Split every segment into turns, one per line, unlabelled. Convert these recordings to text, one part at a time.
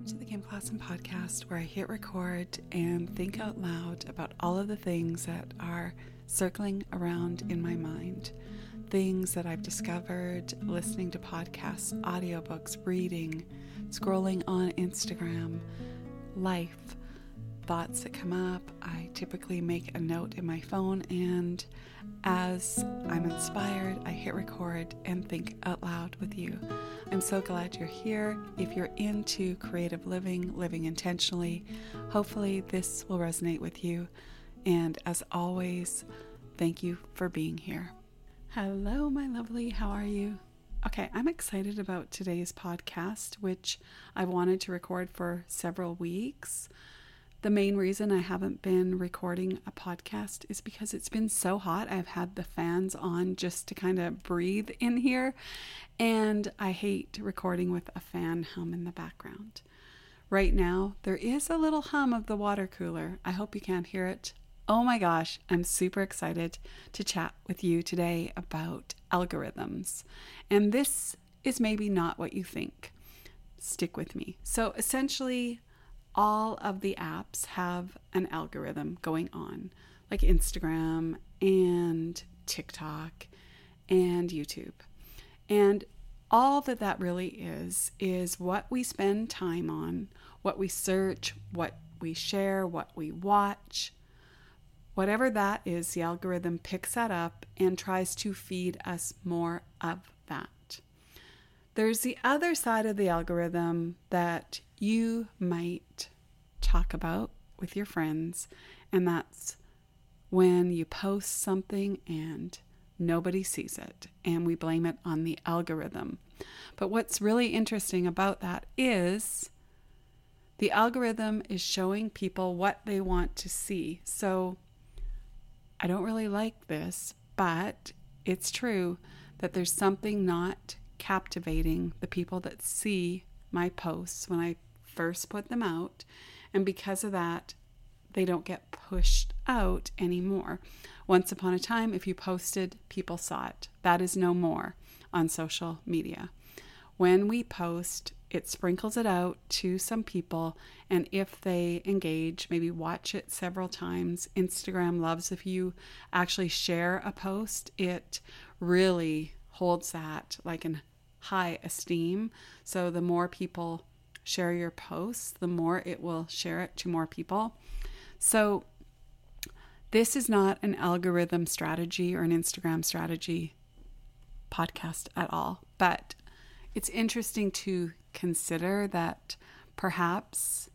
Welcome to the Kim Clausen podcast, where I hit record and think out loud about all of the things that are circling around in my mind. Things that I've discovered listening to podcasts, audiobooks, reading, scrolling on Instagram, life, thoughts that come up. I typically make a note in my phone, and as I'm inspired, I hit record and think out loud with you. I'm so glad you're here. If you're into creative living, living intentionally, hopefully this will resonate with you. And as always, thank you for being here. Hello, my lovely. How are you? Okay, I'm excited about today's podcast, which I've wanted to record for several weeks. The main reason I haven't been recording a podcast is because it's been so hot. I've had the fans on just to kind of breathe in here, and I hate recording with a fan hum in the background. Right now, there is a little hum of the water cooler. I hope you can't hear it. Oh my gosh, I'm super excited to chat with you today about algorithms. And this is maybe not what you think. Stick with me. So essentially, all of the apps have an algorithm going on, like Instagram and TikTok and YouTube. And all that really is what we spend time on, what we search, what we share, what we watch. Whatever that is, the algorithm picks that up and tries to feed us more of that. There's the other side of the algorithm that you might talk about with your friends, and that's when you post something and nobody sees it, and we blame it on the algorithm. But what's really interesting about that is the algorithm is showing people what they want to see. So I don't really like this, but it's true that there's something not captivating the people that see my posts when I first put them out. And because of that, they don't get pushed out anymore. Once upon a time, if you posted, people saw it. That is no more on social media. When we post, it sprinkles it out to some people, and if they engage, maybe watch it several times. Instagram loves if you actually share a post. It really holds that like in high esteem. So the more people share your posts, the more it will share it to more people. So this is not an algorithm strategy or an Instagram strategy podcast at all, but it's interesting to consider that perhaps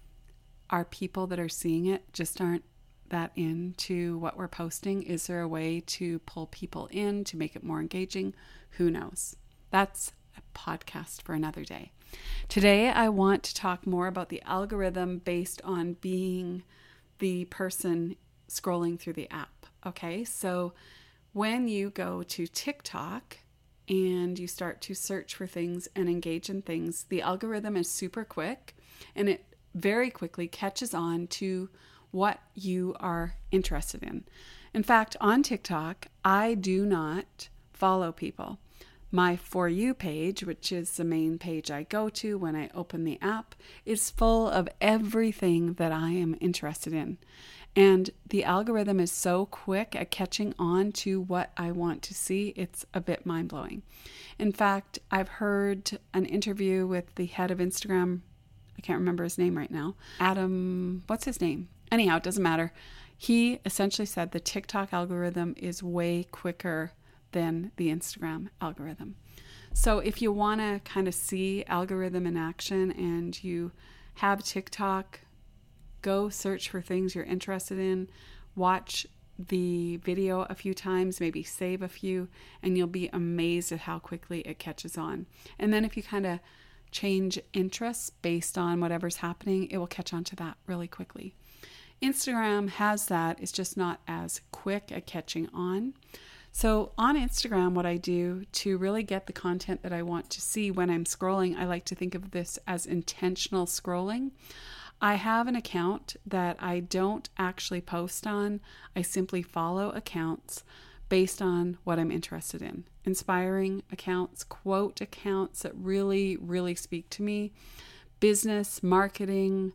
our people that are seeing it just aren't that into what we're posting. Is there a way to pull people in to make it more engaging? Who knows? That's a podcast for another day. Today, I want to talk more about the algorithm based on being the person scrolling through the app. Okay, so when you go to TikTok and you start to search for things and engage in things, the algorithm is super quick, and it very quickly catches on to what you are interested in. In fact, on TikTok, I do not follow people. My For You page, which is the main page I go to when I open the app, is full of everything that I am interested in. And the algorithm is so quick at catching on to what I want to see, it's a bit mind-blowing. In fact, I've heard an interview with the head of Instagram. I can't remember his name right now. Adam, what's his name? Anyhow, it doesn't matter. He essentially said the TikTok algorithm is way quicker than the Instagram algorithm. So if you want to kind of see algorithm in action and you have TikTok, go search for things you're interested in, watch the video a few times, maybe save a few, and you'll be amazed at how quickly it catches on. And then if you kind of change interests based on whatever's happening, it will catch on to that really quickly. Instagram has that, it's just not as quick at catching on. So on Instagram, what I do to really get the content that I want to see when I'm scrolling, I like to think of this as intentional scrolling. I have an account that I don't actually post on. I simply follow accounts based on what I'm interested in. Inspiring accounts, quote accounts that really, really speak to me. business, marketing,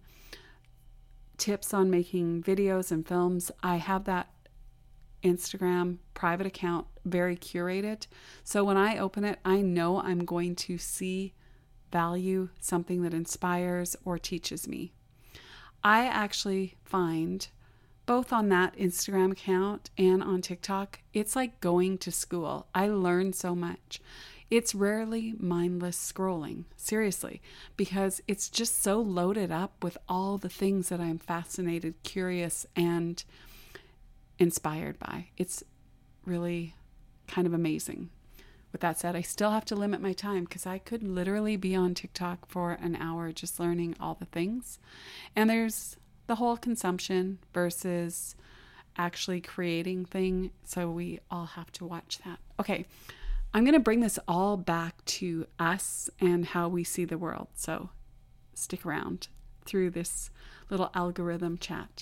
tips on making videos and films. I have that Instagram private account very curated. So when I open it, I know I'm going to see value, something that inspires or teaches me. I actually find both on that Instagram account and on TikTok, it's like going to school. I learn so much. It's rarely mindless scrolling, seriously, because it's just so loaded up with all the things that I'm fascinated, curious, and inspired by. It's really kind of amazing. With that said, I still have to limit my time because I could literally be on TikTok for an hour just learning all the things. And there's the whole consumption versus actually creating thing. So we all have to watch that. Okay, I'm going to bring this all back to us and how we see the world. So stick around through this little algorithm chat.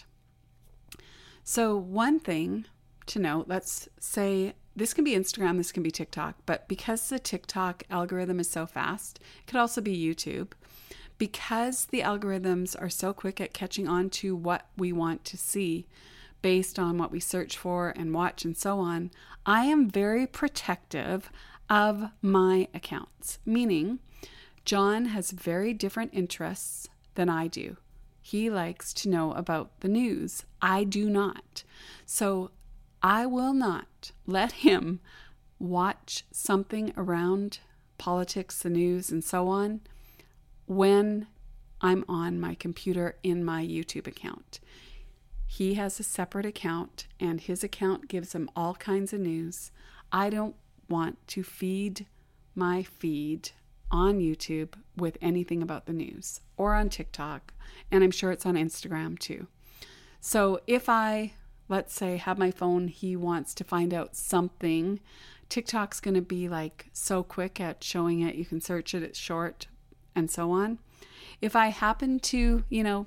So one thing to note, let's say this can be Instagram, this can be TikTok, but because the TikTok algorithm is so fast, it could also be YouTube. Because the algorithms are so quick at catching on to what we want to see based on what we search for and watch and so on, I am very protective of my accounts, meaning John has very different interests than I do. He likes to know about the news. I do not. So I will not let him watch something around politics, the news, and so on when I'm on my computer in my YouTube account. He has a separate account, and his account gives him all kinds of news. I don't want to feed my feed on YouTube with anything about the news, or on TikTok, and I'm sure it's on Instagram too. So if I, let's say, have my phone, he wants to find out something, TikTok's going to be like so quick at showing it. You can search it, it's short, and so on. If I happen to,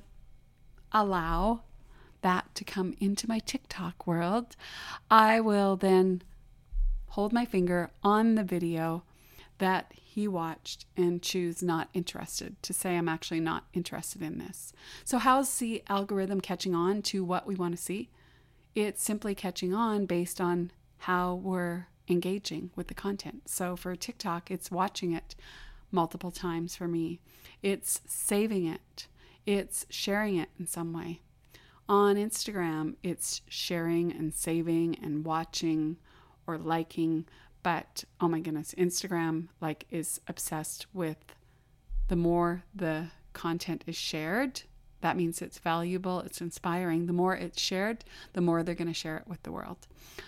allow that to come into my TikTok world, I will then hold my finger on the video that he watched and choose not interested, to say I'm actually not interested in this. So how's the algorithm catching on to what we want to see? It's simply catching on based on how we're engaging with the content. So for TikTok, it's watching it multiple times for me. It's saving it. It's sharing it in some way. On Instagram, it's sharing and saving and watching or liking. But oh my goodness, Instagram is obsessed with the more the content is shared. That means it's valuable, it's inspiring. The more it's shared, the more they're going to share it with the world.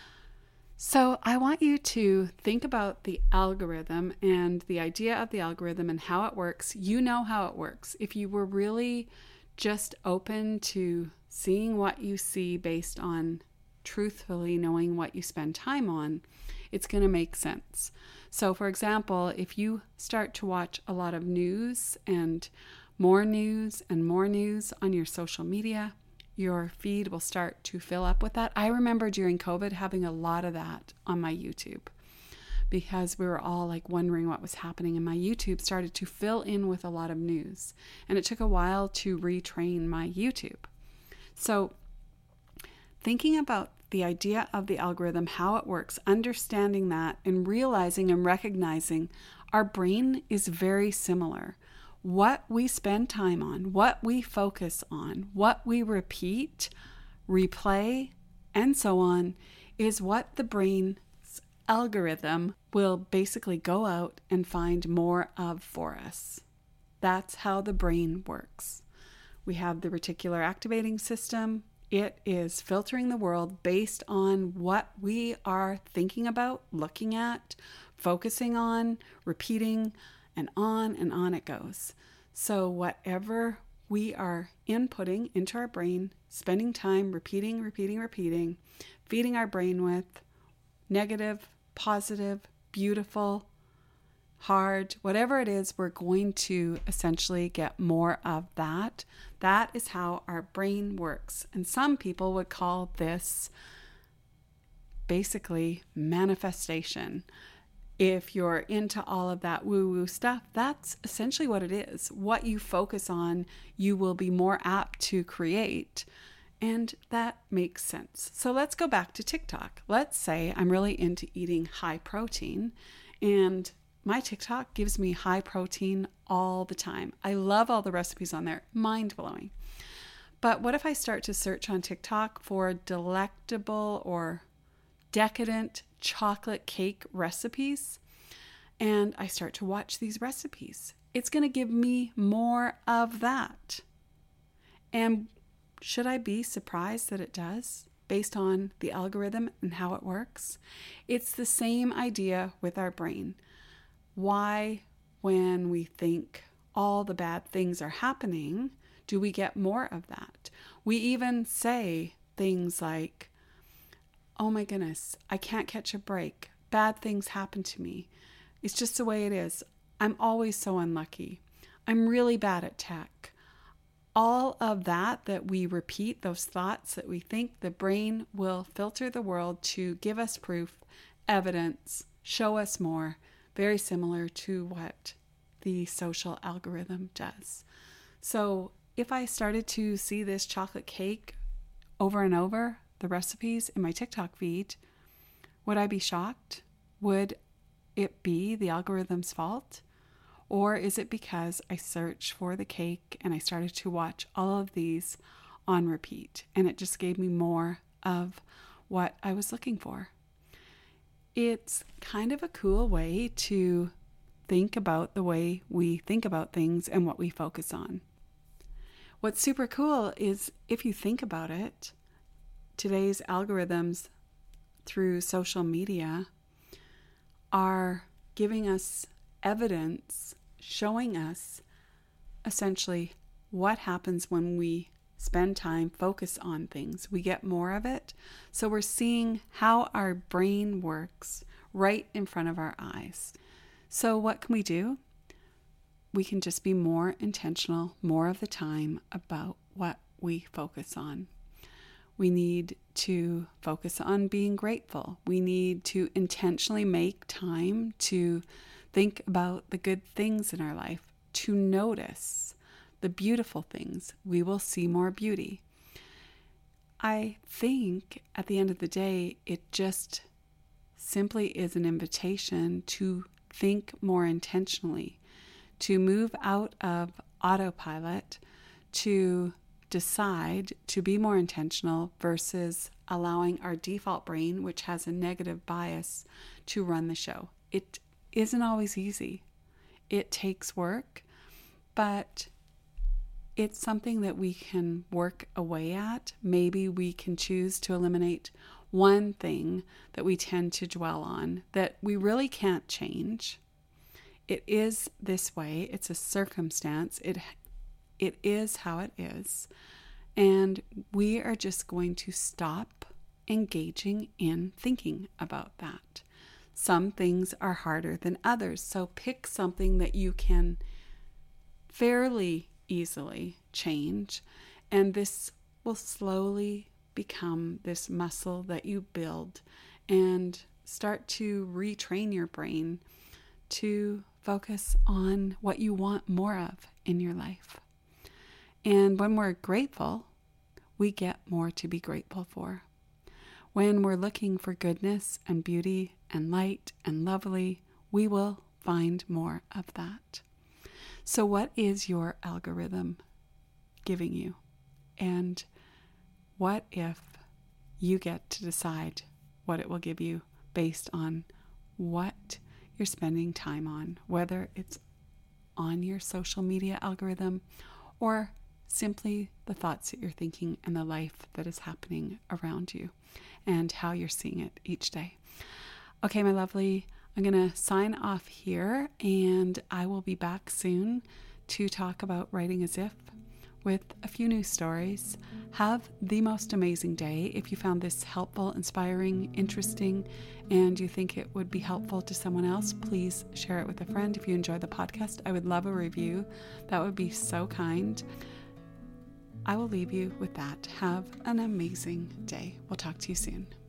So I want you to think about the algorithm and the idea of the algorithm and how it works. You know how it works. If you were really just open to seeing what you see based on truthfully knowing what you spend time on, it's going to make sense. So for example, if you start to watch a lot of news and more news and more news on your social media, your feed will start to fill up with that. I remember during COVID having a lot of that on my YouTube because we were all wondering what was happening, and my YouTube started to fill in with a lot of news. And it took a while to retrain my YouTube. So thinking about the idea of the algorithm, how it works, understanding that and realizing and recognizing our brain is very similar. What we spend time on, what we focus on, what we repeat, replay, and so on is what the brain's algorithm will basically go out and find more of for us. That's how the brain works. We have the reticular activating system. It is filtering the world based on what we are thinking about, looking at, focusing on, repeating, and on it goes. So whatever we are inputting into our brain, spending time repeating, feeding our brain with negative, positive, beautiful, hard, whatever it is, we're going to essentially get more of that. That is how our brain works. And some people would call this basically manifestation. If you're into all of that woo-woo stuff, that's essentially what it is. What you focus on, you will be more apt to create. And that makes sense. So let's go back to TikTok. Let's say I'm really into eating high protein, and my TikTok gives me high protein all the time. I love all the recipes on there. Mind-blowing. But what if I start to search on TikTok for delectable or decadent chocolate cake recipes, and I start to watch these recipes? It's going to give me more of that. And should I be surprised that it does based on the algorithm and how it works? It's the same idea with our brain. Why, when we think all the bad things are happening, do we get more of that? We even say things like, oh my goodness, I can't catch a break. Bad things happen to me. It's just the way it is. I'm always so unlucky. I'm really bad at tech. All of that we repeat, those thoughts that we think, the brain will filter the world to give us proof, evidence, show us more, very similar to what the social algorithm does. So if I started to see this chocolate cake over and over, the recipes in my TikTok feed, would I be shocked? Would it be the algorithm's fault? Or is it because I searched for the cake and I started to watch all of these on repeat, and it just gave me more of what I was looking for? It's kind of a cool way to think about the way we think about things and what we focus on. What's super cool is, if you think about it, today's algorithms through social media are giving us evidence, showing us essentially what happens when we spend time, focus on things. We get more of it. So we're seeing how our brain works right in front of our eyes. So what can we do? We can just be more intentional, more of the time, about what we focus on. We need to focus on being grateful. We need to intentionally make time to think about the good things in our life, to notice the beautiful things. We will see more beauty. I think at the end of the day, it just simply is an invitation to think more intentionally, to move out of autopilot, to decide to be more intentional versus allowing our default brain, which has a negative bias, to run the show. It isn't always easy. It takes work, but it's something that we can work away at. Maybe we can choose to eliminate one thing that we tend to dwell on that we really can't change. It is this way. It's a circumstance. It is how it is. And we are just going to stop engaging in thinking about that. Some things are harder than others. So pick something that you can fairly easily change, and this will slowly become this muscle that you build and start to retrain your brain to focus on what you want more of in your life. And when we're grateful, we get more to be grateful for. When we're looking for goodness and beauty and light and lovely, we will find more of that. So what is your algorithm giving you? And what if you get to decide what it will give you based on what you're spending time on, whether it's on your social media algorithm or simply the thoughts that you're thinking and the life that is happening around you and how you're seeing it each day. Okay, my lovely, I'm going to sign off here, and I will be back soon to talk about writing as if with a few new stories. Have the most amazing day. If you found this helpful, inspiring, interesting, and you think it would be helpful to someone else, please share it with a friend. If you enjoy the podcast, I would love a review. That would be so kind. I will leave you with that. Have an amazing day. We'll talk to you soon.